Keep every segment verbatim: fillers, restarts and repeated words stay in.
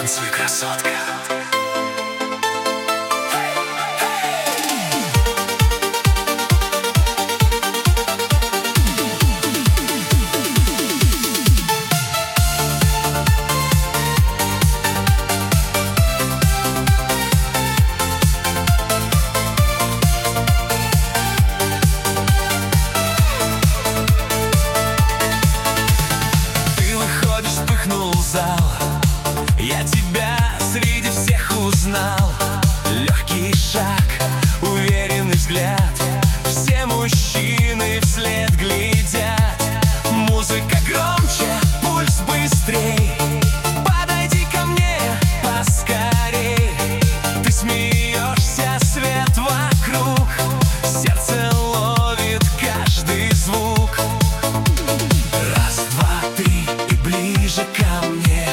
Танцуй, красотка. Я тебя среди всех узнал. Легкий шаг, уверенный взгляд. Все мужчины вслед глядят. Музыка громче, пульс быстрей. Подойди ко мне поскорей. Ты смеешься, свет вокруг. Сердце ловит каждый звук. Раз, два, три и ближе ко мне.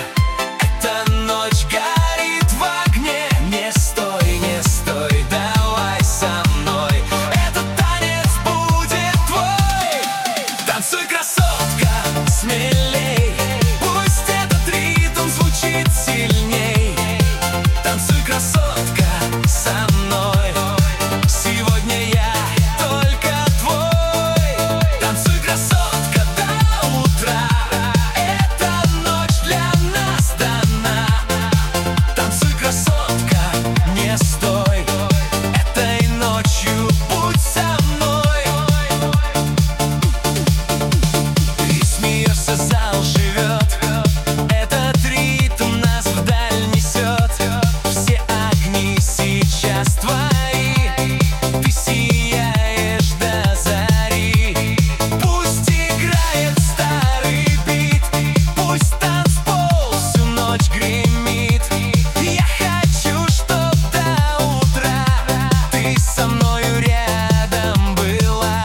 Смелей, пусть этот ритм звучит сильней. Танцуй, красотка, со мной. Сегодня я только твой. Танцуй, красотка, до утра. Эта ночь для нас дана. Танцуй, красотка, не стой. Этой ночью будь со мной. Зал живет, этот ритм нас вдаль несет. Все огни сейчас твои, ты сияешь до зари. Пусть играет старый бит, пусть танцпол всю ночь гремит. Я хочу, чтоб до утра ты со мною рядом была.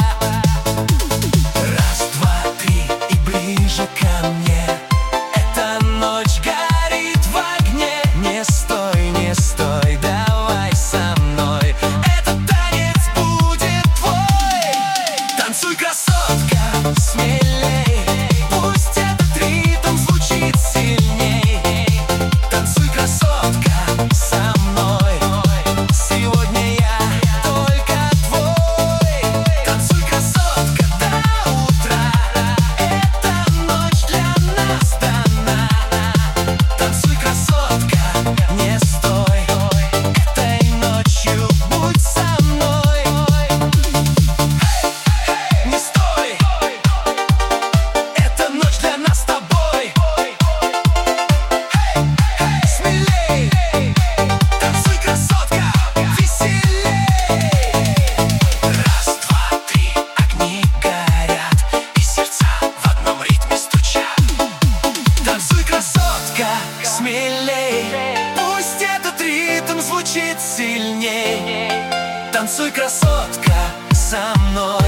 Раз, два, три и ближе ко мне. Эта ночь горит в огне. Не стой, не стой, давай со мной. Этот танец будет твой. Танцуй, красотка, смелей. Пусть этот ритм звучит сильней. Танцуй, красотка, со мной. Сегодня я только твой. Танцуй, красотка, до утра. Танцуй, красотка, не стой. Этой ночью будь со мной. Не стой. Эта ночь для нас с тобой. Смелей. Танцуй, красотка, веселей. Раз, два, три, огни горят, и сердца в одном ритме стучат. Танцуй, красотка, смелей. Пусть этот ритм звучит сильней. Танцуй, красотка, со мной.